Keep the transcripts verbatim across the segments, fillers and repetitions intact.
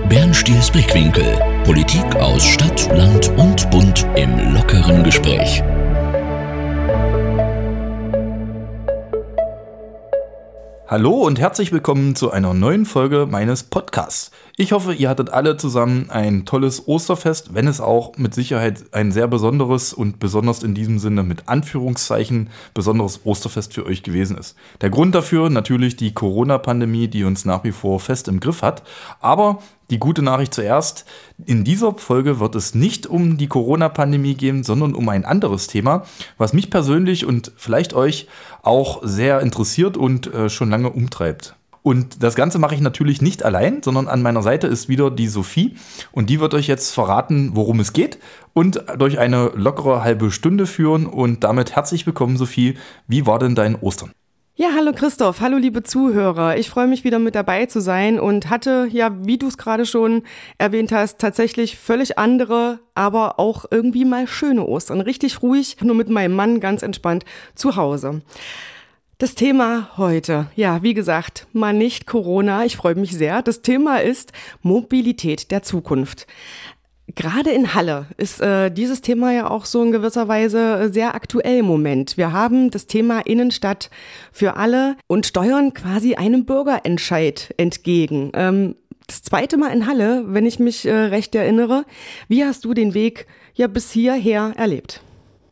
Bernstiels Blickwinkel. Politik aus Stadt, Land und Bund im lockeren Gespräch. Hallo und herzlich willkommen zu einer neuen Folge meines Podcasts. Ich hoffe, ihr hattet alle zusammen ein tolles Osterfest, wenn es auch mit Sicherheit ein sehr besonderes und besonders in diesem Sinne mit Anführungszeichen besonderes Osterfest für euch gewesen ist. Der Grund dafür natürlich die Corona-Pandemie, die uns nach wie vor fest im Griff hat. Aber die gute Nachricht zuerst, in dieser Folge wird es nicht um die Corona-Pandemie gehen, sondern um ein anderes Thema, was mich persönlich und vielleicht euch auch sehr interessiert und äh, schon lange umtreibt. Und das Ganze mache ich natürlich nicht allein, sondern an meiner Seite ist wieder die Sophie und die wird euch jetzt verraten, worum es geht und durch eine lockere halbe Stunde führen und damit herzlich willkommen, Sophie. Wie war denn dein Ostern? Ja, hallo Christoph, hallo liebe Zuhörer. Ich freue mich wieder mit dabei zu sein und hatte, ja, wie du es gerade schon erwähnt hast, tatsächlich völlig andere, aber auch irgendwie mal schöne Ostern. Richtig ruhig, nur mit meinem Mann ganz entspannt zu Hause. Das Thema heute, ja, wie gesagt, mal nicht Corona, ich freue mich sehr. Das Thema ist Mobilität der Zukunft. Gerade in Halle ist äh, dieses Thema ja auch so in gewisser Weise sehr aktuell im Moment. Wir haben das Thema Innenstadt für alle und steuern quasi einem Bürgerentscheid entgegen. Ähm, das zweite Mal in Halle, wenn ich mich äh, recht erinnere. Wie hast du den Weg ja bis hierher erlebt?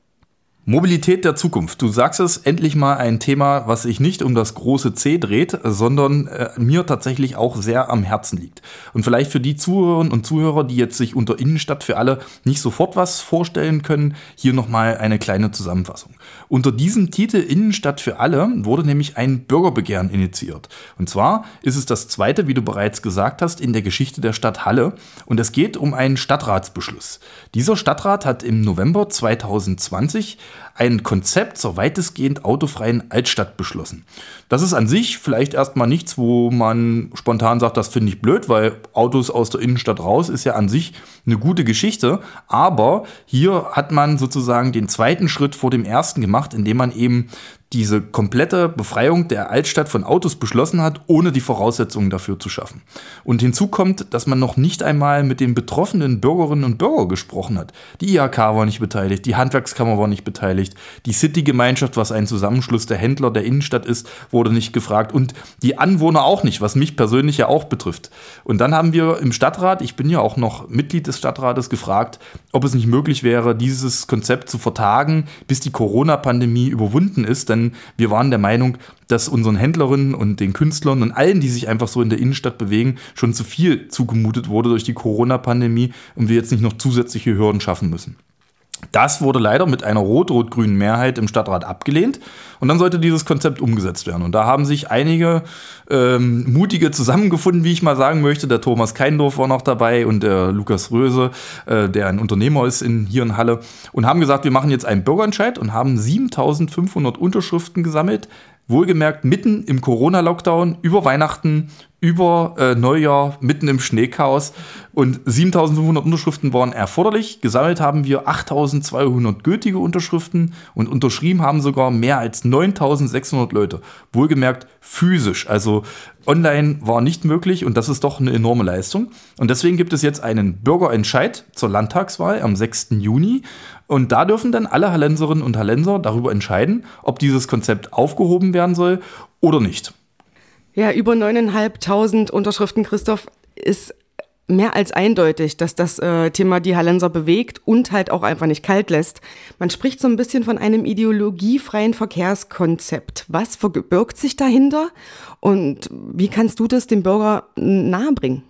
Mobilität der Zukunft. Du sagst es, endlich mal ein Thema, was sich nicht um das große C dreht, sondern äh, mir tatsächlich auch sehr am Herzen liegt. Und vielleicht für die Zuhörerinnen und Zuhörer, die jetzt sich unter Innenstadt für alle nicht sofort was vorstellen können, hier nochmal eine kleine Zusammenfassung. Unter diesem Titel Innenstadt für alle wurde nämlich ein Bürgerbegehren initiiert. Und zwar ist es das zweite, wie du bereits gesagt hast, in der Geschichte der Stadt Halle. Und es geht um einen Stadtratsbeschluss. Dieser Stadtrat hat im November zweitausendzwanzig ein Konzept zur weitestgehend autofreien Altstadt beschlossen. Das ist an sich vielleicht erstmal nichts, wo man spontan sagt, das finde ich blöd, weil Autos aus der Innenstadt raus ist ja an sich eine gute Geschichte. Aber hier hat man sozusagen den zweiten Schritt vor dem ersten gemacht, indem man eben diese komplette Befreiung der Altstadt von Autos beschlossen hat, ohne die Voraussetzungen dafür zu schaffen. Und hinzu kommt, dass man noch nicht einmal mit den betroffenen Bürgerinnen und Bürgern gesprochen hat. Die I H K war nicht beteiligt, die Handwerkskammer war nicht beteiligt, die City-Gemeinschaft, was ein Zusammenschluss der Händler der Innenstadt ist, wurde nicht gefragt und die Anwohner auch nicht, was mich persönlich ja auch betrifft. Und dann haben wir im Stadtrat, ich bin ja auch noch Mitglied des Stadtrates, gefragt, ob es nicht möglich wäre, dieses Konzept zu vertagen, bis die Corona-Pandemie überwunden ist, denn wir waren der Meinung, dass unseren Händlerinnen und den Künstlern und allen, die sich einfach so in der Innenstadt bewegen, schon zu viel zugemutet wurde durch die Corona-Pandemie und wir jetzt nicht noch zusätzliche Hürden schaffen müssen. Das wurde leider mit einer rot-rot-grünen Mehrheit im Stadtrat abgelehnt und dann sollte dieses Konzept umgesetzt werden. Und da haben sich einige ähm, Mutige zusammengefunden, wie ich mal sagen möchte. Der Thomas Keindorf war noch dabei und der Lukas Röse, äh, der ein Unternehmer ist in, hier in Halle, und haben gesagt, wir machen jetzt einen Bürgerentscheid und haben siebentausendfünfhundert Unterschriften gesammelt. Wohlgemerkt mitten im Corona-Lockdown, über Weihnachten, über äh, Neujahr, mitten im Schneechaos. Und siebentausendfünfhundert Unterschriften waren erforderlich. Gesammelt haben wir achttausendzweihundert gültige Unterschriften und unterschrieben haben sogar mehr als neuntausendsechshundert Leute. Wohlgemerkt physisch, also online war nicht möglich und das ist doch eine enorme Leistung. Und deswegen gibt es jetzt einen Bürgerentscheid zur Landtagswahl am sechsten Juni. Und da dürfen dann alle Hallenserinnen und Hallenser darüber entscheiden, ob dieses Konzept aufgehoben werden soll oder nicht. Ja, über neuntausendfünfhundert Unterschriften, Christoph, ist mehr als eindeutig, dass das äh, Thema die Hallenser bewegt und halt auch einfach nicht kalt lässt. Man spricht so ein bisschen von einem ideologiefreien Verkehrskonzept. Was verbirgt sich dahinter und wie kannst du das dem Bürger nahebringen?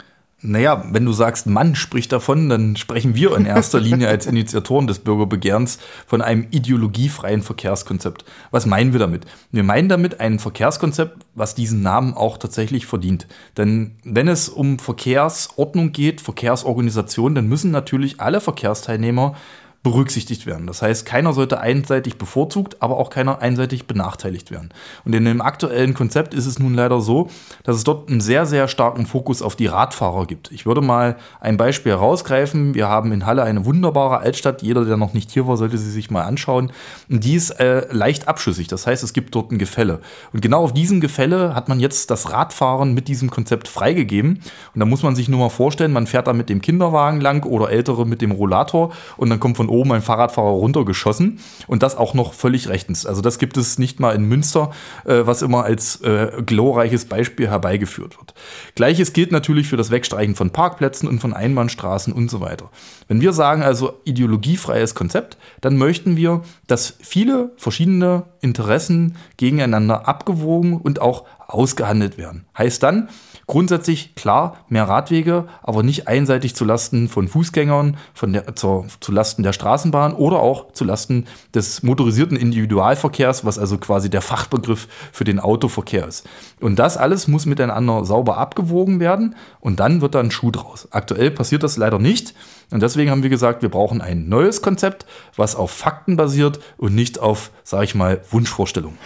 Naja, wenn du sagst, Mann spricht davon, dann sprechen wir in erster Linie als Initiatoren des Bürgerbegehrens von einem ideologiefreien Verkehrskonzept. Was meinen wir damit? Wir meinen damit ein Verkehrskonzept, was diesen Namen auch tatsächlich verdient. Denn wenn es um Verkehrsordnung geht, Verkehrsorganisation, dann müssen natürlich alle Verkehrsteilnehmer berücksichtigt werden. Das heißt, keiner sollte einseitig bevorzugt, aber auch keiner einseitig benachteiligt werden. Und in dem aktuellen Konzept ist es nun leider so, dass es dort einen sehr, sehr starken Fokus auf die Radfahrer gibt. Ich würde mal ein Beispiel herausgreifen. Wir haben in Halle eine wunderbare Altstadt. Jeder, der noch nicht hier war, sollte sie sich mal anschauen. Und die ist äh, leicht abschüssig. Das heißt, es gibt dort ein Gefälle. Und genau auf diesem Gefälle hat man jetzt das Radfahren mit diesem Konzept freigegeben. Und da muss man sich nur mal vorstellen, man fährt da mit dem Kinderwagen lang oder Ältere mit dem Rollator und dann kommt von oben ein Fahrradfahrer runtergeschossen und das auch noch völlig rechtens. Also das gibt es nicht mal in Münster, äh, was immer als äh, glorreiches Beispiel herbeigeführt wird. Gleiches gilt natürlich für das Wegstreichen von Parkplätzen und von Einbahnstraßen und so weiter. Wenn wir sagen also ideologiefreies Konzept, dann möchten wir, dass viele verschiedene Interessen gegeneinander abgewogen und auch ausgehandelt werden. Heißt dann, grundsätzlich klar, mehr Radwege, aber nicht einseitig zulasten von Fußgängern, von der, zur, zulasten der Straßenbahn oder auch zulasten des motorisierten Individualverkehrs, was also quasi der Fachbegriff für den Autoverkehr ist. Und das alles muss miteinander sauber abgewogen werden und dann wird da ein Schuh draus. Aktuell passiert das leider nicht und deswegen haben wir gesagt, wir brauchen ein neues Konzept, was auf Fakten basiert und nicht auf, sage ich mal, Wunschvorstellungen.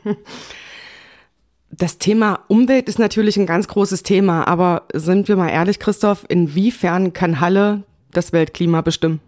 Das Thema Umwelt ist natürlich ein ganz großes Thema, aber sind wir mal ehrlich, Christoph, inwiefern kann Halle das Weltklima bestimmen?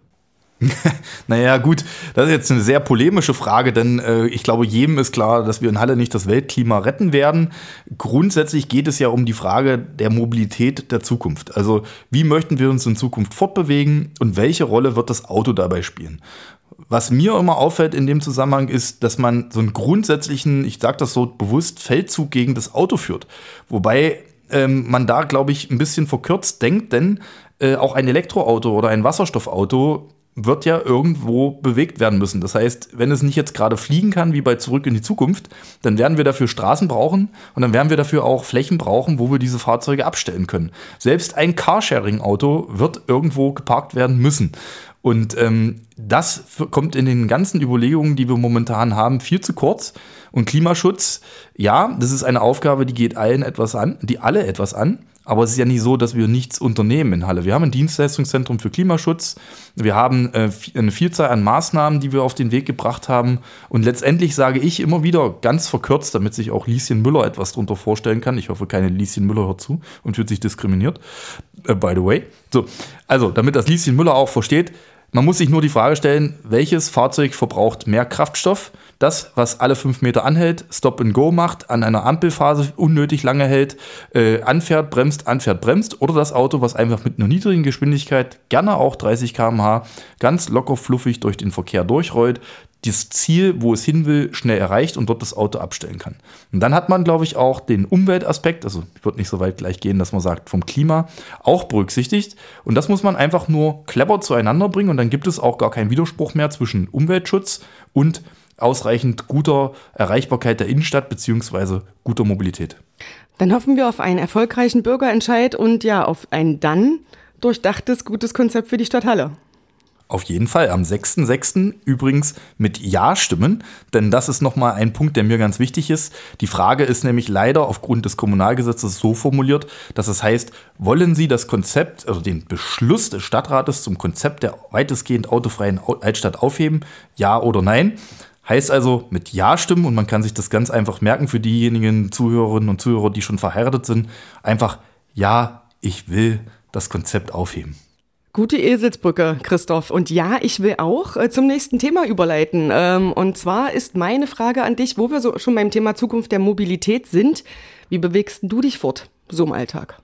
Naja, gut, das ist jetzt eine sehr polemische Frage, denn äh, ich glaube, jedem ist klar, dass wir in Halle nicht das Weltklima retten werden. Grundsätzlich geht es ja um die Frage der Mobilität der Zukunft. Also, wie möchten wir uns in Zukunft fortbewegen und welche Rolle wird das Auto dabei spielen? Was mir immer auffällt in dem Zusammenhang ist, dass man so einen grundsätzlichen, ich sage das so bewusst, Feldzug gegen das Auto führt. Wobei ähm, man da, glaube ich, ein bisschen verkürzt denkt, denn äh, auch ein Elektroauto oder ein Wasserstoffauto wird ja irgendwo bewegt werden müssen. Das heißt, wenn es nicht jetzt gerade fliegen kann, wie bei Zurück in die Zukunft, dann werden wir dafür Straßen brauchen und dann werden wir dafür auch Flächen brauchen, wo wir diese Fahrzeuge abstellen können. Selbst ein Carsharing-Auto wird irgendwo geparkt werden müssen. Und ähm, das kommt in den ganzen Überlegungen, die wir momentan haben, viel zu kurz. Und Klimaschutz, ja, das ist eine Aufgabe, die geht allen etwas an, die alle etwas an. Aber es ist ja nicht so, dass wir nichts unternehmen in Halle. Wir haben ein Dienstleistungszentrum für Klimaschutz. Wir haben äh, eine Vielzahl an Maßnahmen, die wir auf den Weg gebracht haben. Und letztendlich sage ich immer wieder ganz verkürzt, damit sich auch Lieschen Müller etwas darunter vorstellen kann. Ich hoffe, keine Lieschen Müller hört zu und fühlt sich diskriminiert. Äh, by the way. So, also, damit das Lieschen Müller auch versteht, man muss sich nur die Frage stellen, welches Fahrzeug verbraucht mehr Kraftstoff? Das, was alle fünf Meter anhält, Stop and Go macht, an einer Ampelphase unnötig lange hält, äh, anfährt, bremst, anfährt, bremst. Oder das Auto, was einfach mit einer niedrigen Geschwindigkeit, gerne auch dreißig Kilometer pro Stunde, ganz locker fluffig durch den Verkehr durchrollt, das Ziel, wo es hin will, schnell erreicht und dort das Auto abstellen kann. Und dann hat man, glaube ich, auch den Umweltaspekt, also ich würde nicht so weit gleich gehen, dass man sagt, vom Klima, auch berücksichtigt. Und das muss man einfach nur clever zueinander bringen und dann gibt es auch gar keinen Widerspruch mehr zwischen Umweltschutz und ausreichend guter Erreichbarkeit der Innenstadt bzw. guter Mobilität. Dann hoffen wir auf einen erfolgreichen Bürgerentscheid und ja, auf ein dann durchdachtes, gutes Konzept für die Stadt Halle. Auf jeden Fall, am sechsten sechsten übrigens mit Ja stimmen, denn das ist nochmal ein Punkt, der mir ganz wichtig ist. Die Frage ist nämlich leider aufgrund des Kommunalgesetzes so formuliert, dass es heißt, wollen Sie das Konzept, also den Beschluss des Stadtrates zum Konzept der weitestgehend autofreien Altstadt aufheben, ja oder nein? Heißt also mit Ja stimmen und man kann sich das ganz einfach merken für diejenigen Zuhörerinnen und Zuhörer, die schon verheiratet sind, einfach Ja, ich will das Konzept aufheben. Gute Eselsbrücke, Christoph. Und ja, ich will auch äh, zum nächsten Thema überleiten. Ähm, und zwar ist meine Frage an dich, wo wir so schon beim Thema Zukunft der Mobilität sind. Wie bewegst du dich fort, so im Alltag?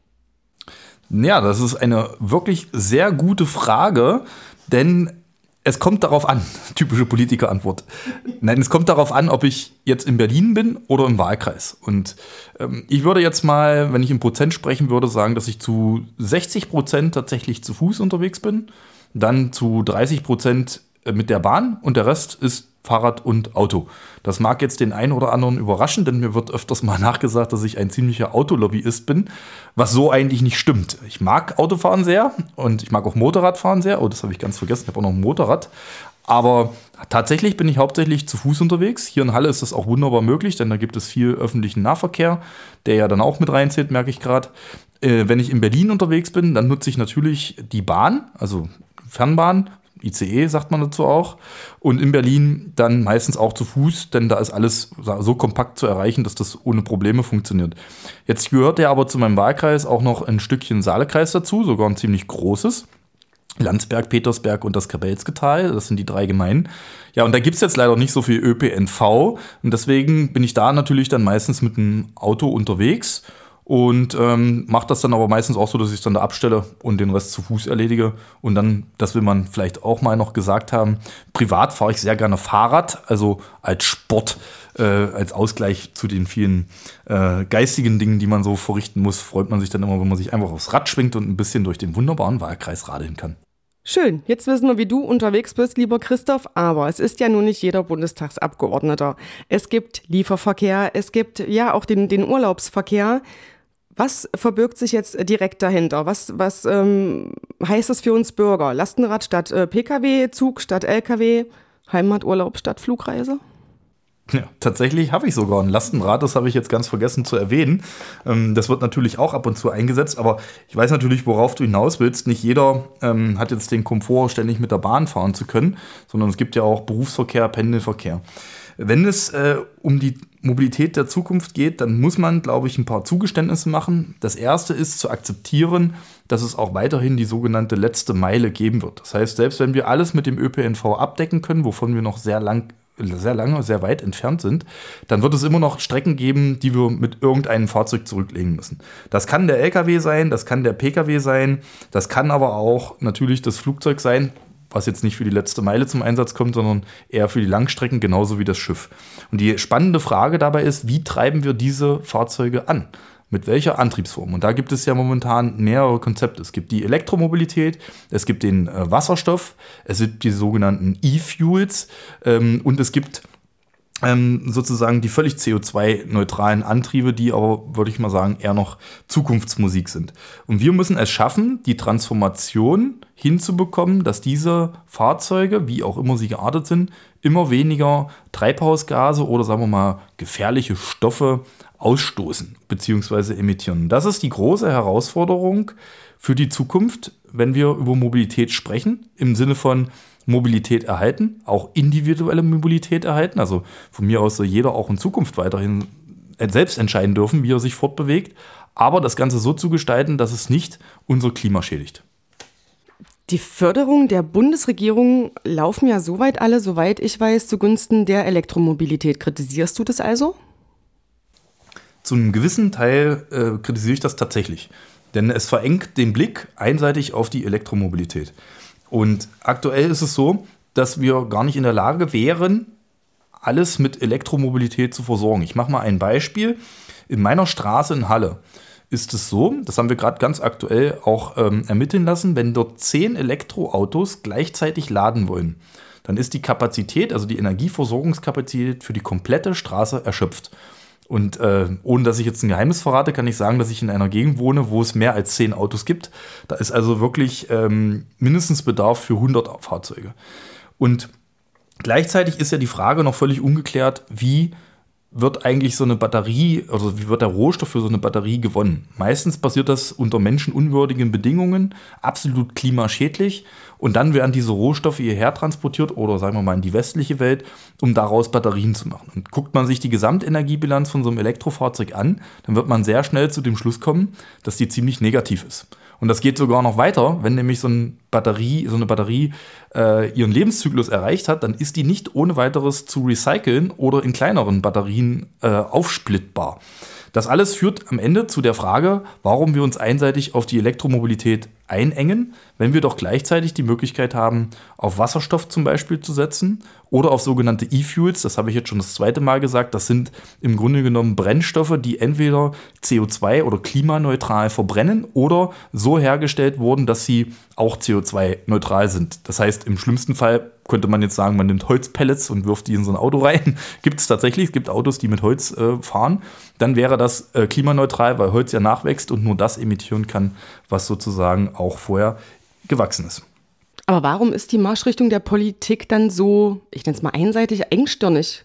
Ja, das ist eine wirklich sehr gute Frage, denn es kommt darauf an, typische Politikerantwort. Nein, es kommt darauf an, ob ich jetzt in Berlin bin oder im Wahlkreis. Und ähm, ich würde jetzt mal, wenn ich in Prozent sprechen würde, sagen, dass ich zu sechzig Prozent tatsächlich zu Fuß unterwegs bin, dann zu dreißig Prozent mit der Bahn und der Rest ist Fahrrad und Auto. Das mag jetzt den einen oder anderen überraschen, denn mir wird öfters mal nachgesagt, dass ich ein ziemlicher Autolobbyist bin, was so eigentlich nicht stimmt. Ich mag Autofahren sehr und ich mag auch Motorradfahren sehr. Oh, das habe ich ganz vergessen, ich habe auch noch ein Motorrad. Aber tatsächlich bin ich hauptsächlich zu Fuß unterwegs. Hier in Halle ist das auch wunderbar möglich, denn da gibt es viel öffentlichen Nahverkehr, der ja dann auch mit reinzählt, merke ich gerade. Äh, wenn ich in Berlin unterwegs bin, dann nutze ich natürlich die Bahn, also Fernbahn, I C E sagt man dazu auch. Und in Berlin dann meistens auch zu Fuß, denn da ist alles so kompakt zu erreichen, dass das ohne Probleme funktioniert. Jetzt gehört ja aber zu meinem Wahlkreis auch noch ein Stückchen Saalekreis dazu, sogar ein ziemlich großes. Landsberg, Petersberg und das Kabelske-Tal, das sind die drei Gemeinden. Ja, und da gibt's jetzt leider nicht so viel Ö P N V und deswegen bin ich da natürlich dann meistens mit dem Auto unterwegs und ähm, mache das dann aber meistens auch so, dass ich es dann da abstelle und den Rest zu Fuß erledige. Und dann, das will man vielleicht auch mal noch gesagt haben, privat fahre ich sehr gerne Fahrrad, also als Sport, äh, als Ausgleich zu den vielen äh, geistigen Dingen, die man so verrichten muss, freut man sich dann immer, wenn man sich einfach aufs Rad schwingt und ein bisschen durch den wunderbaren Wahlkreis radeln kann. Schön, jetzt wissen wir, wie du unterwegs bist, lieber Christoph, aber es ist ja nun nicht jeder Bundestagsabgeordneter. Es gibt Lieferverkehr, es gibt ja auch den, den Urlaubsverkehr. Was verbirgt sich jetzt direkt dahinter? Was, was ähm, heißt das für uns Bürger? Lastenrad statt äh, P K W, Zug statt L K W, Heimaturlaub statt Flugreise? Ja, tatsächlich habe ich sogar ein Lastenrad, das habe ich jetzt ganz vergessen zu erwähnen. Ähm, das wird natürlich auch ab und zu eingesetzt, aber ich weiß natürlich, worauf du hinaus willst. Nicht jeder ähm, hat jetzt den Komfort, ständig mit der Bahn fahren zu können, sondern es gibt ja auch Berufsverkehr, Pendelverkehr. Wenn es äh, um die Mobilität der Zukunft geht, dann muss man, glaube ich, ein paar Zugeständnisse machen. Das erste ist zu akzeptieren, dass es auch weiterhin die sogenannte letzte Meile geben wird. Das heißt, selbst wenn wir alles mit dem Ö P N V abdecken können, wovon wir noch sehr lang sehr lange, sehr weit entfernt sind, dann wird es immer noch Strecken geben, die wir mit irgendeinem Fahrzeug zurücklegen müssen. Das kann der L K W sein, das kann der P K W sein, das kann aber auch natürlich das Flugzeug sein, was jetzt nicht für die letzte Meile zum Einsatz kommt, sondern eher für die Langstrecken, genauso wie das Schiff. Und die spannende Frage dabei ist, wie treiben wir diese Fahrzeuge an? Mit welcher Antriebsform? Und da gibt es ja momentan mehrere Konzepte. Es gibt die Elektromobilität, es gibt den äh, Wasserstoff, es gibt die sogenannten E-Fuels ähm, und es gibt ähm, sozusagen die völlig C O zwei neutralen Antriebe, die aber, würde ich mal sagen, eher noch Zukunftsmusik sind. Und wir müssen es schaffen, die Transformation hinzubekommen, dass diese Fahrzeuge, wie auch immer sie geartet sind, immer weniger Treibhausgase oder sagen wir mal gefährliche Stoffe ausstoßen bzw. emittieren. Das ist die große Herausforderung für die Zukunft, wenn wir über Mobilität sprechen, im Sinne von Mobilität erhalten, auch individuelle Mobilität erhalten. Also von mir aus soll jeder auch in Zukunft weiterhin selbst entscheiden dürfen, wie er sich fortbewegt, aber das Ganze so zu gestalten, dass es nicht unser Klima schädigt. Die Förderung der Bundesregierung laufen ja soweit alle, soweit ich weiß, zugunsten der Elektromobilität. Kritisierst du das also? Zu einem gewissen Teil äh, kritisiere ich das tatsächlich. Denn es verengt den Blick einseitig auf die Elektromobilität. Und aktuell ist es so, dass wir gar nicht in der Lage wären, alles mit Elektromobilität zu versorgen. Ich mache mal ein Beispiel. In meiner Straße in Halle ist es so, das haben wir gerade ganz aktuell auch ähm, ermitteln lassen, wenn dort zehn Elektroautos gleichzeitig laden wollen, dann ist die Kapazität, also die Energieversorgungskapazität für die komplette Straße erschöpft. Und äh, ohne dass ich jetzt ein Geheimnis verrate, kann ich sagen, dass ich in einer Gegend wohne, wo es mehr als zehn Autos gibt. Da ist also wirklich ähm, mindestens Bedarf für hundert Fahrzeuge. Und gleichzeitig ist ja die Frage noch völlig ungeklärt, wie wird eigentlich so eine Batterie, also wie wird der Rohstoff für so eine Batterie gewonnen? Meistens passiert das unter menschenunwürdigen Bedingungen, absolut klimaschädlich. Und dann werden diese Rohstoffe hierher transportiert oder sagen wir mal in die westliche Welt, um daraus Batterien zu machen. Und guckt man sich die Gesamtenergiebilanz von so einem Elektrofahrzeug an, dann wird man sehr schnell zu dem Schluss kommen, dass die ziemlich negativ ist. Und das geht sogar noch weiter, wenn nämlich so eine Batterie, so eine Batterie äh, ihren Lebenszyklus erreicht hat, dann ist die nicht ohne weiteres zu recyceln oder in kleineren Batterien äh, aufsplittbar. Das alles führt am Ende zu der Frage, warum wir uns einseitig auf die Elektromobilität einengen, wenn wir doch gleichzeitig die Möglichkeit haben, auf Wasserstoff zum Beispiel zu setzen oder auf sogenannte E-Fuels. Das habe ich jetzt schon das zweite Mal gesagt. Das sind im Grunde genommen Brennstoffe, die entweder C O zwei oder klimaneutral verbrennen oder so hergestellt wurden, dass sie auch C O zwei neutral sind. Das heißt, im schlimmsten Fall könnte man jetzt sagen, man nimmt Holzpellets und wirft die in so ein Auto rein. Gibt es tatsächlich, es gibt Autos, die mit Holz äh, fahren. Dann wäre das äh, klimaneutral, weil Holz ja nachwächst und nur das emittieren kann, was sozusagen auch vorher gewachsen ist. Aber warum ist die Marschrichtung der Politik dann so, ich nenne es mal einseitig, engstirnig?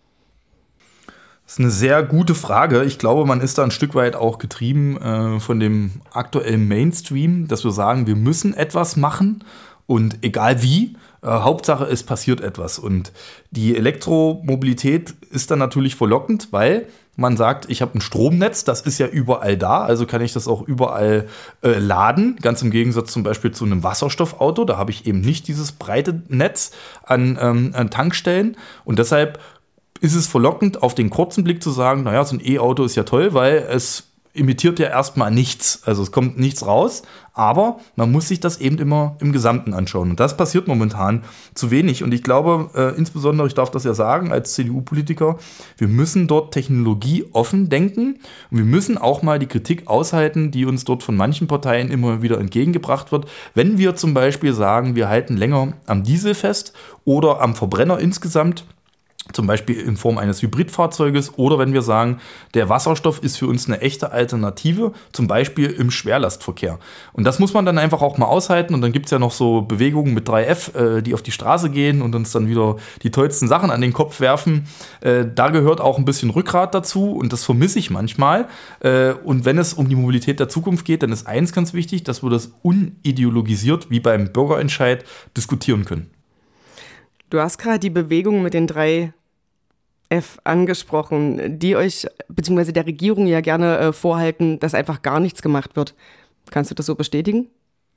Das ist eine sehr gute Frage. Ich glaube, man ist da ein Stück weit auch getrieben äh, von dem aktuellen Mainstream, dass wir sagen, wir müssen etwas machen. Und egal wie, äh, Hauptsache es passiert etwas. Und die Elektromobilität ist dann natürlich verlockend, weil man sagt, ich habe ein Stromnetz, das ist ja überall da, also kann ich das auch überall äh, laden. Ganz im Gegensatz zum Beispiel zu einem Wasserstoffauto, da habe ich eben nicht dieses breite Netz an, ähm, an Tankstellen. Und deshalb ist es verlockend, auf den kurzen Blick zu sagen, naja, so ein E-Auto ist ja toll, weil es imitiert ja erstmal nichts, also es kommt nichts raus, aber man muss sich das eben immer im Gesamten anschauen. Und das passiert momentan zu wenig. Und ich glaube, äh, insbesondere, ich darf das ja sagen, als C D U-Politiker, wir müssen dort technologieoffen denken und wir müssen auch mal die Kritik aushalten, die uns dort von manchen Parteien immer wieder entgegengebracht wird. Wenn wir zum Beispiel sagen, wir halten länger am Diesel fest oder am Verbrenner insgesamt, zum Beispiel in Form eines Hybridfahrzeuges, oder wenn wir sagen, der Wasserstoff ist für uns eine echte Alternative, zum Beispiel im Schwerlastverkehr. Und das muss man dann einfach auch mal aushalten. Und dann gibt es ja noch so Bewegungen mit drei F, äh, die auf die Straße gehen und uns dann wieder die tollsten Sachen an den Kopf werfen. Äh, da gehört auch ein bisschen Rückgrat dazu und das vermisse ich manchmal. Äh, und wenn es um die Mobilität der Zukunft geht, dann ist eins ganz wichtig, dass wir das unideologisiert, wie beim Bürgerentscheid, diskutieren können. Du hast gerade die Bewegung mit den drei F angesprochen, die euch bzw. der Regierung ja gerne äh, vorhalten, dass einfach gar nichts gemacht wird. Kannst du das so bestätigen?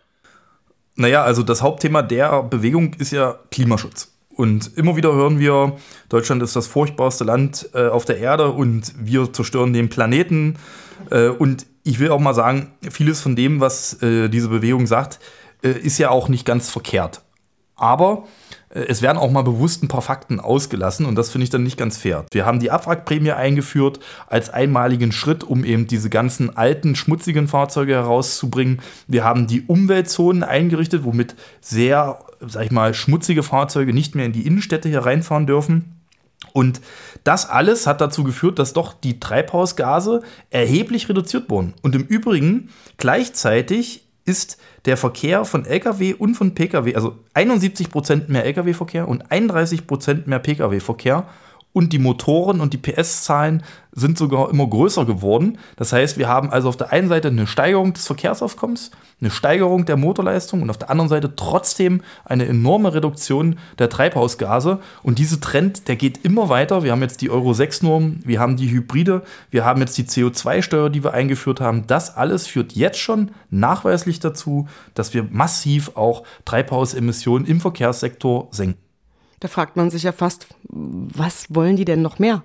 Naja, also das Hauptthema der Bewegung ist ja Klimaschutz. Und immer wieder hören wir, Deutschland ist das furchtbarste Land äh, auf der Erde und wir zerstören den Planeten. Äh, und ich will auch mal sagen, vieles von dem, was äh, diese Bewegung sagt, äh, ist ja auch nicht ganz verkehrt. Aber es werden auch mal bewusst ein paar Fakten ausgelassen und das finde ich dann nicht ganz fair. Wir haben die Abwrackprämie eingeführt als einmaligen Schritt, um eben diese ganzen alten, schmutzigen Fahrzeuge herauszubringen. Wir haben die Umweltzonen eingerichtet, womit sehr, sag ich mal, schmutzige Fahrzeuge nicht mehr in die Innenstädte hier reinfahren dürfen. Und das alles hat dazu geführt, dass doch die Treibhausgase erheblich reduziert wurden. Und im Übrigen gleichzeitig ist der Verkehr von L K W und von P K W, also einundsiebzig Prozent mehr L K W-Verkehr und einunddreißig Prozent mehr P K W-Verkehr. Und die Motoren und die P S-Zahlen sind sogar immer größer geworden. Das heißt, wir haben also auf der einen Seite eine Steigerung des Verkehrsaufkommens, eine Steigerung der Motorleistung und auf der anderen Seite trotzdem eine enorme Reduktion der Treibhausgase. Und dieser Trend, der geht immer weiter. Wir haben jetzt die Euro sechs Norm, wir haben die Hybride, wir haben jetzt die C O zwei Steuer, die wir eingeführt haben. Das alles führt jetzt schon nachweislich dazu, dass wir massiv auch Treibhausemissionen im Verkehrssektor senken. Da fragt man sich ja fast, was wollen die denn noch mehr?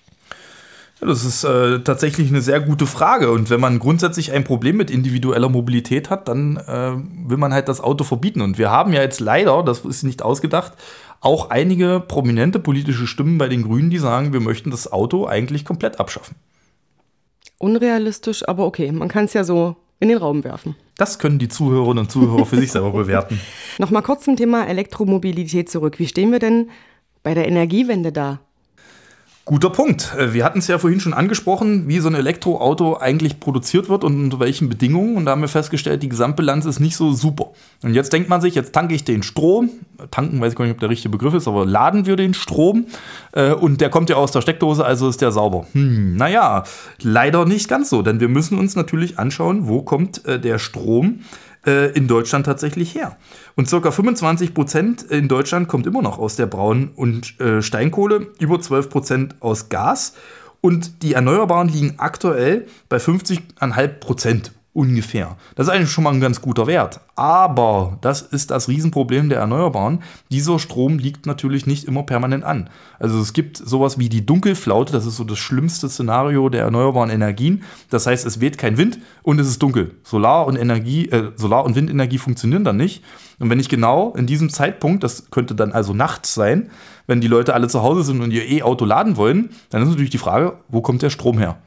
Ja, das ist äh, tatsächlich eine sehr gute Frage. Und wenn man grundsätzlich ein Problem mit individueller Mobilität hat, dann äh, will man halt das Auto verbieten. Und wir haben ja jetzt leider, das ist nicht ausgedacht, auch einige prominente politische Stimmen bei den Grünen, die sagen, wir möchten das Auto eigentlich komplett abschaffen. Unrealistisch, aber okay, man kann es ja so in den Raum werfen. Das können die Zuhörerinnen und Zuhörer für sich selber bewerten. Nochmal kurz zum Thema Elektromobilität zurück. Wie stehen wir denn bei der Energiewende da? Guter Punkt. Wir hatten es ja vorhin schon angesprochen, wie so ein Elektroauto eigentlich produziert wird und unter welchen Bedingungen. Und da haben wir festgestellt, die Gesamtbilanz ist nicht so super. Und jetzt denkt man sich, jetzt tanke ich den Strom. Tanken, weiß ich gar nicht, ob der richtige Begriff ist, aber laden wir den Strom. Und der kommt ja aus der Steckdose, also ist der sauber. Hm, naja, leider nicht ganz so. Denn wir müssen uns natürlich anschauen, wo kommt der Strom in Deutschland tatsächlich her. Und ca. fünfundzwanzig Prozent in Deutschland kommt immer noch aus der Braun- und äh, Steinkohle, über zwölf Prozent aus Gas und die Erneuerbaren liegen aktuell bei fünfzig Komma fünf Prozent ungefähr. Das ist eigentlich schon mal ein ganz guter Wert. Aber das ist das Riesenproblem der Erneuerbaren. Dieser Strom liegt natürlich nicht immer permanent an. Also es gibt sowas wie die Dunkelflaute, das ist so das schlimmste Szenario der erneuerbaren Energien. Das heißt, es weht kein Wind und es ist dunkel. Solar- und Energie, äh, Solar- und Windenergie funktionieren dann nicht. Und wenn ich genau in diesem Zeitpunkt, das könnte dann also nachts sein, wenn die Leute alle zu Hause sind und ihr E-Auto laden wollen, dann ist natürlich die Frage, wo kommt der Strom her?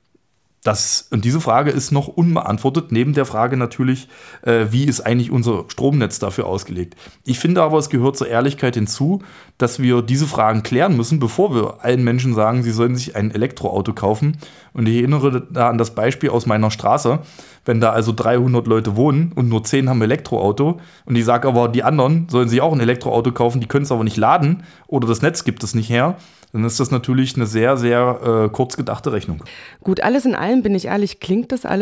Das, und diese Frage ist noch unbeantwortet, neben der Frage natürlich, äh, wie ist eigentlich unser Stromnetz dafür ausgelegt. Ich finde aber, es gehört zur Ehrlichkeit hinzu, dass wir diese Fragen klären müssen, bevor wir allen Menschen sagen, sie sollen sich ein Elektroauto kaufen. Und ich erinnere da an das Beispiel aus meiner Straße, wenn da also dreihundert Leute wohnen und nur zehn haben Elektroauto und ich sage aber, die anderen sollen sich auch ein Elektroauto kaufen, die können es aber nicht laden oder das Netz gibt es nicht her, dann ist das natürlich eine sehr, sehr äh, kurz gedachte Rechnung. Gut, alles in allem, bin ich ehrlich, klingt das alles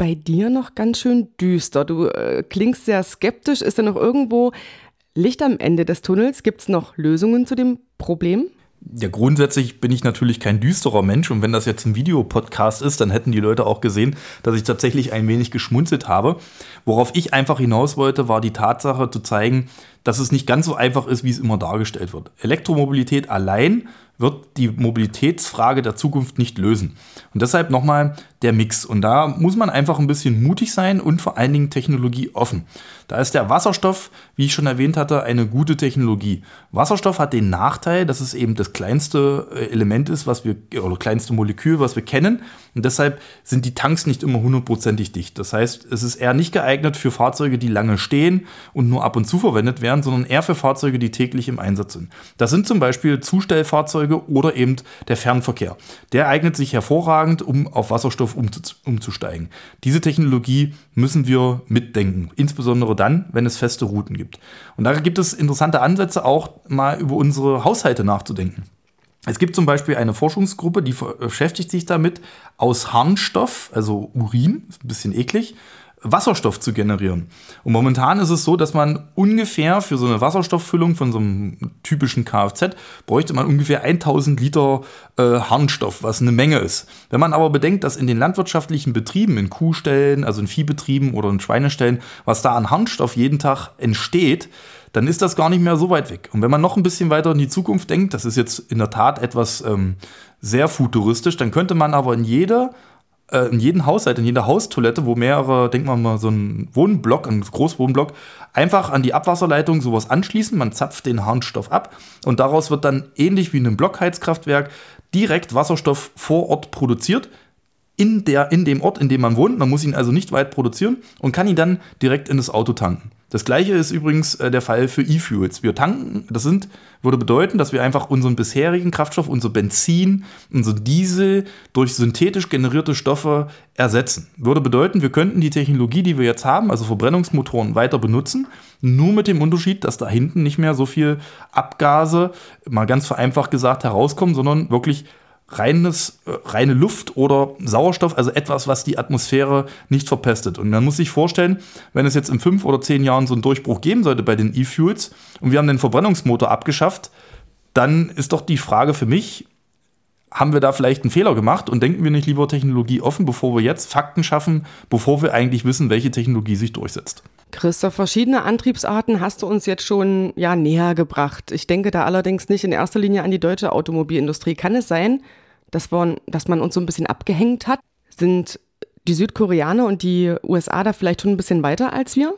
bei dir noch ganz schön düster. Du äh, klingst sehr skeptisch. Ist da noch irgendwo Licht am Ende des Tunnels? Gibt es noch Lösungen zu dem Problem? Ja, grundsätzlich bin ich natürlich kein düsterer Mensch und wenn das jetzt ein Videopodcast ist, dann hätten die Leute auch gesehen, dass ich tatsächlich ein wenig geschmunzelt habe. Worauf ich einfach hinaus wollte, war die Tatsache zu zeigen, dass es nicht ganz so einfach ist, wie es immer dargestellt wird. Elektromobilität allein wird die Mobilitätsfrage der Zukunft nicht lösen. Und deshalb nochmal der Mix. Und da muss man einfach ein bisschen mutig sein und vor allen Dingen technologieoffen. Da ist der Wasserstoff, wie ich schon erwähnt hatte, eine gute Technologie. Wasserstoff hat den Nachteil, dass es eben das kleinste Element ist, was wir, oder kleinste Molekül, was wir kennen. Und deshalb sind die Tanks nicht immer hundertprozentig dicht. Das heißt, es ist eher nicht geeignet für Fahrzeuge, die lange stehen und nur ab und zu verwendet werden, sondern eher für Fahrzeuge, die täglich im Einsatz sind. Das sind zum Beispiel Zustellfahrzeuge oder eben der Fernverkehr. Der eignet sich hervorragend, um auf Wasserstoff umzusteigen. Diese Technologie müssen wir mitdenken, insbesondere dann, wenn es feste Routen gibt. Und da gibt es interessante Ansätze, auch mal über unsere Haushalte nachzudenken. Es gibt zum Beispiel eine Forschungsgruppe, die beschäftigt sich damit, aus Harnstoff, also Urin, ist ein bisschen eklig, Wasserstoff zu generieren. Und momentan ist es so, dass man ungefähr für so eine Wasserstofffüllung von so einem typischen Kfz bräuchte man ungefähr tausend Liter äh, Harnstoff, was eine Menge ist. Wenn man aber bedenkt, dass in den landwirtschaftlichen Betrieben, in Kuhställen, also in Viehbetrieben oder in Schweineställen, was da an Harnstoff jeden Tag entsteht, dann ist das gar nicht mehr so weit weg. Und wenn man noch ein bisschen weiter in die Zukunft denkt, das ist jetzt in der Tat etwas ähm, sehr futuristisch, dann könnte man aber in jeder in jedem Haushalt, in jeder Haustoilette, wo mehrere, denkt man mal, so ein Wohnblock, ein Großwohnblock, einfach an die Abwasserleitung sowas anschließen. Man zapft den Harnstoff ab und daraus wird dann ähnlich wie in einem Blockheizkraftwerk direkt Wasserstoff vor Ort produziert. In, der, in dem Ort, in dem man wohnt. Man muss ihn also nicht weit produzieren und kann ihn dann direkt in das Auto tanken. Das gleiche ist übrigens äh, der Fall für E-Fuels. Wir tanken, das sind, würde bedeuten, dass wir einfach unseren bisherigen Kraftstoff, unser Benzin, unser Diesel durch synthetisch generierte Stoffe ersetzen. Würde bedeuten, wir könnten die Technologie, die wir jetzt haben, also Verbrennungsmotoren, weiter benutzen, nur mit dem Unterschied, dass da hinten nicht mehr so viel Abgase, mal ganz vereinfacht gesagt, herauskommen, sondern wirklich reines, äh, reine Luft oder Sauerstoff, also etwas, was die Atmosphäre nicht verpestet. Und man muss sich vorstellen, wenn es jetzt in fünf oder zehn Jahren so einen Durchbruch geben sollte bei den E-Fuels und wir haben den Verbrennungsmotor abgeschafft, dann ist doch die Frage für mich, haben wir da vielleicht einen Fehler gemacht und denken wir nicht lieber Technologie offen, bevor wir jetzt Fakten schaffen, bevor wir eigentlich wissen, welche Technologie sich durchsetzt? Christoph, verschiedene Antriebsarten hast du uns jetzt schon ja, näher gebracht. Ich denke da allerdings nicht in erster Linie an die deutsche Automobilindustrie. Kann es sein, dass man, dass man uns so ein bisschen abgehängt hat? Sind die Südkoreaner und die U S A da vielleicht schon ein bisschen weiter als wir?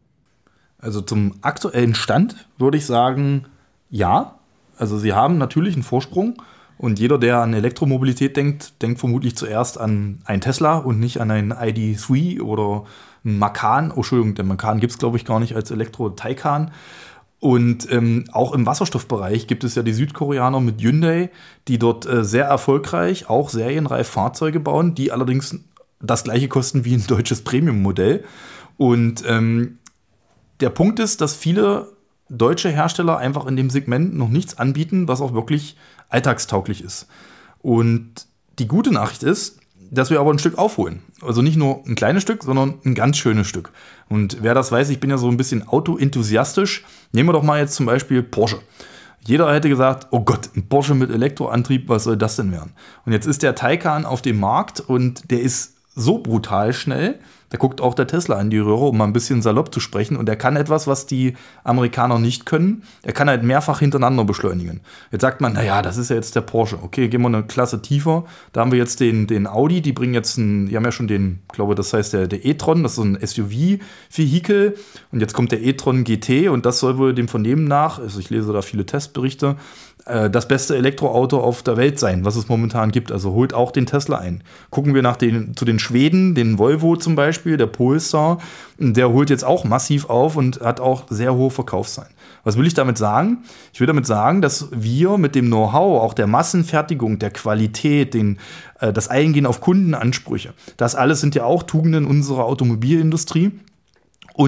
Also zum aktuellen Stand würde ich sagen, ja. Also sie haben natürlich einen Vorsprung. Und jeder, der an Elektromobilität denkt, denkt vermutlich zuerst an ein Tesla und nicht an ein I D drei oder einen Macan. Oh, Entschuldigung, den Macan gibt es, glaube ich, gar nicht als Elektro-Taycan. Und ähm, auch im Wasserstoffbereich gibt es ja die Südkoreaner mit Hyundai, die dort äh, sehr erfolgreich auch serienreif Fahrzeuge bauen, die allerdings das gleiche kosten wie ein deutsches Premium-Modell. Und ähm, der Punkt ist, dass viele deutsche Hersteller einfach in dem Segment noch nichts anbieten, was auch wirklich alltagstauglich ist. Und die gute Nachricht ist, dass wir aber ein Stück aufholen. Also nicht nur ein kleines Stück, sondern ein ganz schönes Stück. Und wer das weiß, ich bin ja so ein bisschen autoenthusiastisch. Nehmen wir doch mal jetzt zum Beispiel Porsche. Jeder hätte gesagt, oh Gott, ein Porsche mit Elektroantrieb, was soll das denn werden? Und jetzt ist der Taycan auf dem Markt und der ist so brutal schnell, da guckt auch der Tesla an die Röhre, um mal ein bisschen salopp zu sprechen. Und er kann etwas, was die Amerikaner nicht können. Er kann halt mehrfach hintereinander beschleunigen. Jetzt sagt man, naja, das ist ja jetzt der Porsche. Okay, gehen wir eine Klasse tiefer. Da haben wir jetzt den, den Audi, die bringen jetzt einen, die haben ja schon den, ich glaube, das heißt der, der e-tron, das ist so ein S U V-Vehikel. Und jetzt kommt der e-tron G T und das soll wohl dem Vernehmen nach, also ich lese da viele Testberichte, das beste Elektroauto auf der Welt sein, was es momentan gibt. Also holt auch den Tesla ein. Gucken wir nach den, zu den Schweden, den Volvo zum Beispiel, der Polestar, der holt jetzt auch massiv auf und hat auch sehr hohe Verkaufszahlen. Was will ich damit sagen? Ich will damit sagen, dass wir mit dem Know-how, auch der Massenfertigung, der Qualität, den, äh, das Eingehen auf Kundenansprüche, das alles sind ja auch Tugenden unserer Automobilindustrie und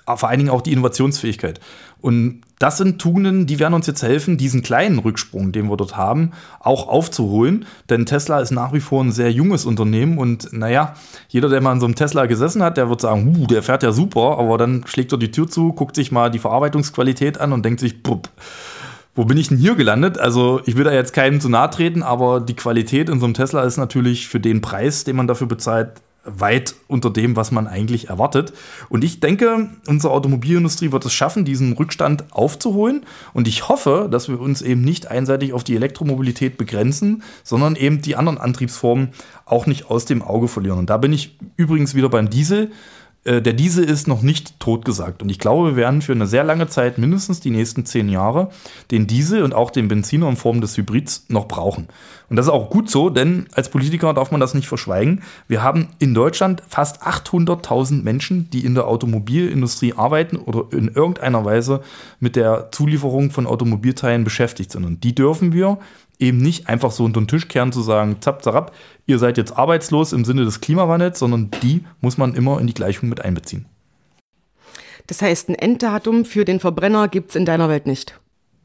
vor allen Dingen auch die Innovationsfähigkeit. Und das sind Tugenden, die werden uns jetzt helfen, diesen kleinen Rücksprung, den wir dort haben, auch aufzuholen. Denn Tesla ist nach wie vor ein sehr junges Unternehmen und naja, jeder, der mal in so einem Tesla gesessen hat, der wird sagen, uh, der fährt ja super, aber dann schlägt er die Tür zu, guckt sich mal die Verarbeitungsqualität an und denkt sich, pup, wo bin ich denn hier gelandet? Also ich will da jetzt keinem zu nahe treten, aber die Qualität in so einem Tesla ist natürlich für den Preis, den man dafür bezahlt, weit unter dem, was man eigentlich erwartet. Und ich denke, unsere Automobilindustrie wird es schaffen, diesen Rückstand aufzuholen. Und ich hoffe, dass wir uns eben nicht einseitig auf die Elektromobilität begrenzen, sondern eben die anderen Antriebsformen auch nicht aus dem Auge verlieren. Und da bin ich übrigens wieder beim Diesel. Der Diesel ist noch nicht totgesagt. Und ich glaube, wir werden für eine sehr lange Zeit, mindestens die nächsten zehn Jahre, den Diesel und auch den Benziner in Form des Hybrids noch brauchen. Und das ist auch gut so, denn als Politiker darf man das nicht verschweigen. Wir haben in Deutschland fast achthunderttausend Menschen, die in der Automobilindustrie arbeiten oder in irgendeiner Weise mit der Zulieferung von Automobilteilen beschäftigt sind. Und die dürfen wir eben nicht einfach so unter den Tisch kehren zu sagen, zapp, zapp, ihr seid jetzt arbeitslos im Sinne des Klimawandels, sondern die muss man immer in die Gleichung mit einbeziehen. Das heißt, ein Enddatum für den Verbrenner gibt es in deiner Welt nicht?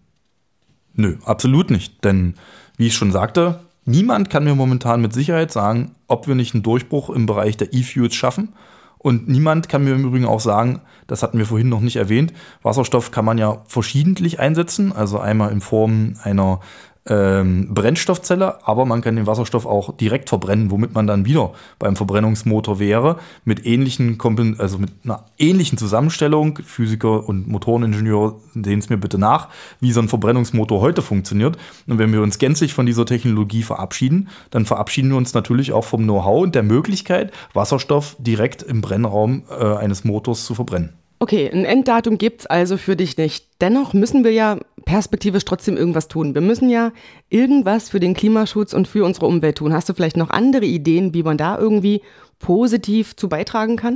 Nö, absolut nicht. Denn, wie ich schon sagte, niemand kann mir momentan mit Sicherheit sagen, ob wir nicht einen Durchbruch im Bereich der E-Fuels schaffen. Und niemand kann mir im Übrigen auch sagen, das hatten wir vorhin noch nicht erwähnt, Wasserstoff kann man ja verschiedentlich einsetzen, also einmal in Form einer Ähm, Brennstoffzelle, aber man kann den Wasserstoff auch direkt verbrennen, womit man dann wieder beim Verbrennungsmotor wäre, mit ähnlichen Kompen- also mit einer ähnlichen Zusammenstellung. Physiker und Motoreningenieure, sehen es mir bitte nach, wie so ein Verbrennungsmotor heute funktioniert. Und wenn wir uns gänzlich von dieser Technologie verabschieden, dann verabschieden wir uns natürlich auch vom Know-how und der Möglichkeit, Wasserstoff direkt im Brennraum äh, eines Motors zu verbrennen. Okay, ein Enddatum gibt's also für dich nicht. Dennoch müssen wir ja perspektivisch trotzdem irgendwas tun. Wir müssen ja irgendwas für den Klimaschutz und für unsere Umwelt tun. Hast du vielleicht noch andere Ideen, wie man da irgendwie positiv zu beitragen kann?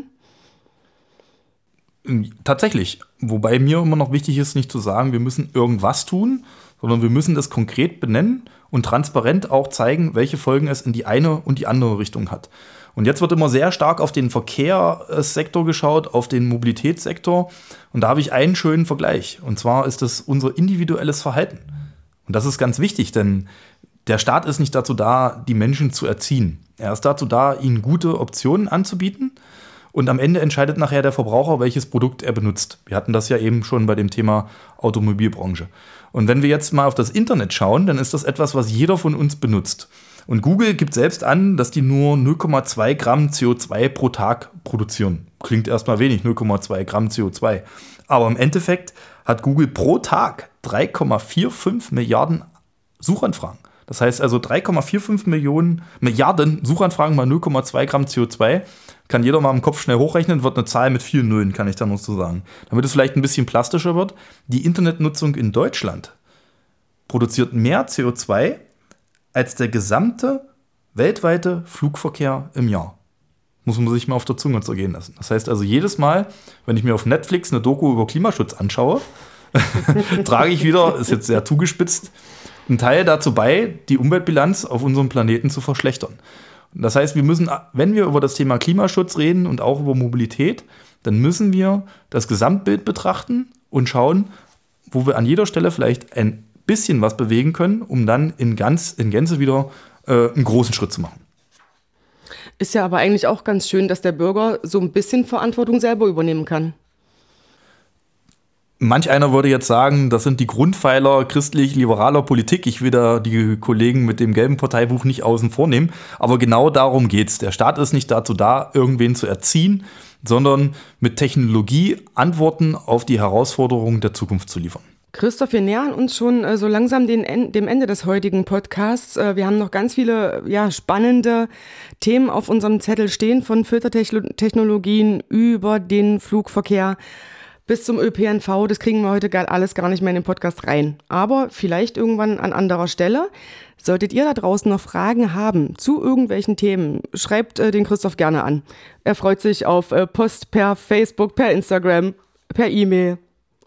Tatsächlich. Wobei mir immer noch wichtig ist, nicht zu sagen, wir müssen irgendwas tun, sondern wir müssen das konkret benennen und transparent auch zeigen, welche Folgen es in die eine und die andere Richtung hat. Und jetzt wird immer sehr stark auf den Verkehrssektor geschaut, auf den Mobilitätssektor. Und da habe ich einen schönen Vergleich. Und zwar ist es unser individuelles Verhalten. Und das ist ganz wichtig, denn der Staat ist nicht dazu da, die Menschen zu erziehen. Er ist dazu da, ihnen gute Optionen anzubieten. Und am Ende entscheidet nachher der Verbraucher, welches Produkt er benutzt. Wir hatten das ja eben schon bei dem Thema Automobilbranche. Und wenn wir jetzt mal auf das Internet schauen, dann ist das etwas, was jeder von uns benutzt. Und Google gibt selbst an, dass die nur null Komma zwei Gramm C O zwei pro Tag produzieren. Klingt erstmal wenig, null Komma zwei Gramm C O zwei. Aber im Endeffekt hat Google pro Tag drei Komma fünfundvierzig Milliarden Suchanfragen. Das heißt also drei Komma fünfundvierzig Millionen Milliarden Suchanfragen mal null Komma zwei Gramm C O zwei. Kann jeder mal im Kopf schnell hochrechnen, wird eine Zahl mit vielen Nullen, kann ich da noch so sagen. Damit es vielleicht ein bisschen plastischer wird, die Internetnutzung in Deutschland produziert mehr C O zwei als der gesamte weltweite Flugverkehr im Jahr. Muss man sich mal auf der Zunge zergehen lassen. Das heißt also, jedes Mal, wenn ich mir auf Netflix eine Doku über Klimaschutz anschaue, trage ich wieder, ist jetzt sehr zugespitzt, einen Teil dazu bei, die Umweltbilanz auf unserem Planeten zu verschlechtern. Das heißt, wir müssen, wenn wir über das Thema Klimaschutz reden und auch über Mobilität, dann müssen wir das Gesamtbild betrachten und schauen, wo wir an jeder Stelle vielleicht ein bisschen was bewegen können, um dann in, ganz, in Gänze wieder äh, einen großen Schritt zu machen. Ist ja aber eigentlich auch ganz schön, dass der Bürger so ein bisschen Verantwortung selber übernehmen kann. Manch einer würde jetzt sagen, das sind die Grundpfeiler christlich-liberaler Politik. Ich will da die Kollegen mit dem gelben Parteibuch nicht außen vor nehmen. Aber genau darum geht's. Der Staat ist nicht dazu da, irgendwen zu erziehen, sondern mit Technologie Antworten auf die Herausforderungen der Zukunft zu liefern. Christoph, wir nähern uns schon äh, so langsam den en- dem Ende des heutigen Podcasts. Äh, wir haben noch ganz viele ja, spannende Themen auf unserem Zettel stehen, von Filtertechnologien über den Flugverkehr bis zum Ö P N V. Das kriegen wir heute gar, alles gar nicht mehr in den Podcast rein. Aber vielleicht irgendwann an anderer Stelle. Solltet ihr da draußen noch Fragen haben zu irgendwelchen Themen, schreibt äh, den Christoph gerne an. Er freut sich auf äh, Post per Facebook, per Instagram, per E-Mail, oder?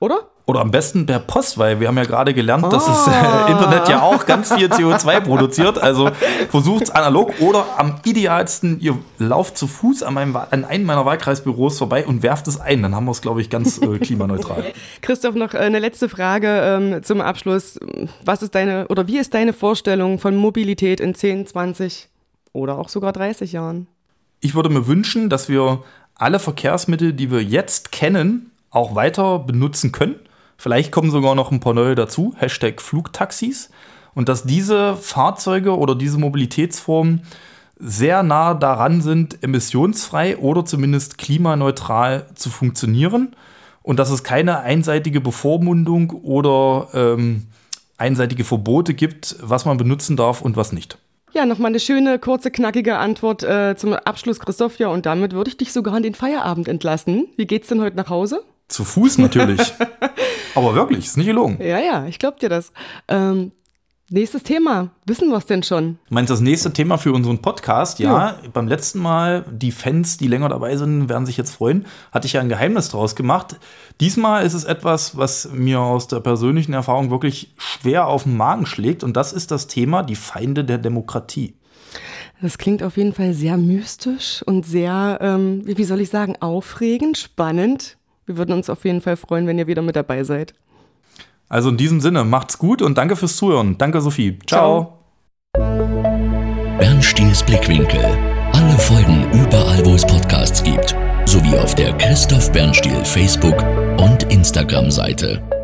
Oder am besten per Post, weil wir haben ja gerade gelernt, oh. dass das äh, Internet ja auch ganz viel C O zwei produziert. Also versucht es analog oder am idealsten, ihr lauft zu Fuß an, meinem, an einem meiner Wahlkreisbüros vorbei und werft es ein. Dann haben wir es, glaube ich, ganz äh, klimaneutral. Christoph, noch eine letzte Frage ähm, zum Abschluss. Was ist deine oder wie ist deine Vorstellung von Mobilität in zehn, zwanzig oder auch sogar dreißig Jahren? Ich würde mir wünschen, dass wir alle Verkehrsmittel, die wir jetzt kennen, auch weiter benutzen können. Vielleicht kommen sogar noch ein paar neue dazu, Hashtag Flugtaxis. Und dass diese Fahrzeuge oder diese Mobilitätsformen sehr nah daran sind, emissionsfrei oder zumindest klimaneutral zu funktionieren. Und dass es keine einseitige Bevormundung oder ähm, einseitige Verbote gibt, was man benutzen darf und was nicht. Ja, nochmal eine schöne, kurze, knackige Antwort äh, zum Abschluss, Christoph. Ja, und damit würde ich dich sogar in den Feierabend entlassen. Wie geht's denn heute nach Hause? Zu Fuß natürlich. Aber wirklich, ist nicht gelogen. Ja, ja, ich glaub dir das. Ähm, nächstes Thema. Wissen wir es denn schon? Meinst du das nächste Thema für unseren Podcast? Ja, ja, beim letzten Mal, die Fans, die länger dabei sind, werden sich jetzt freuen, hatte ich ja ein Geheimnis draus gemacht. Diesmal ist es etwas, was mir aus der persönlichen Erfahrung wirklich schwer auf den Magen schlägt. Und das ist das Thema, die Feinde der Demokratie. Das klingt auf jeden Fall sehr mystisch und sehr, ähm, wie soll ich sagen, aufregend, spannend. Wir würden uns auf jeden Fall freuen, wenn ihr wieder mit dabei seid. Also in diesem Sinne, macht's gut und danke fürs Zuhören. Danke, Sophie. Ciao. Ciao. Bernstils Blickwinkel. Alle Folgen überall, wo es Podcasts gibt. Sowie auf der Christoph Bernstiel Facebook- und Instagram-Seite.